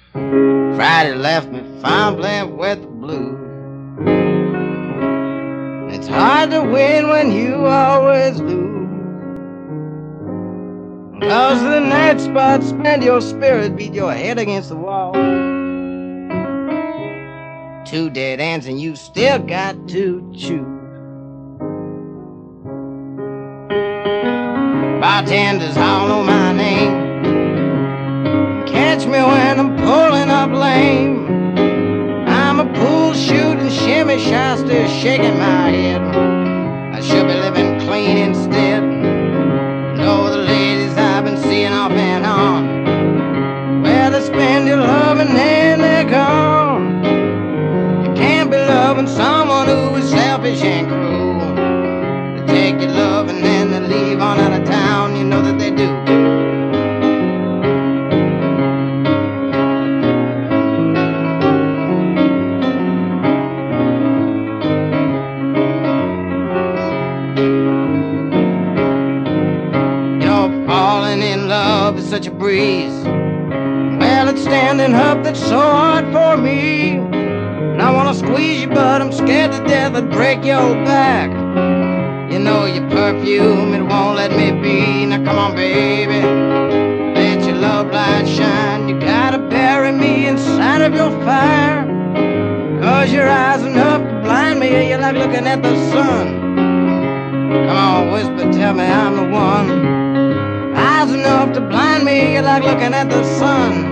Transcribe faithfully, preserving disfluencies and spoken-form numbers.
Friday left me fumbling with the blues. It's hard to win when you always lose, 'cause the night spots spend your spirit, beat your head against the wall. Two dead ends and you still got to choose. Bartenders all know my name. Catch me when I'm pulling up lame. I'm a pool shooting shimmy shy, still shaking my head. I should be living clean instead. Know the ladies I've been seeing off and on, well, they spend your love and then they're gone. You can't be loving someone who is selfish and cruel. They take your love and then they leave on out of town. You know that they do. Falling in love is such a breeze. Well, it's standing up that's so hard for me. And I wanna squeeze you, but I'm scared to death I'd break your back. You know your perfume, it won't let me be. Now come on, baby, let your love light shine. You gotta bury me inside of your fire, 'cause your eyes enough to blind me. You're like looking at the sun. Come on, whisper, tell me I'm the one. Eyes enough to blind me, you're like looking at the sun.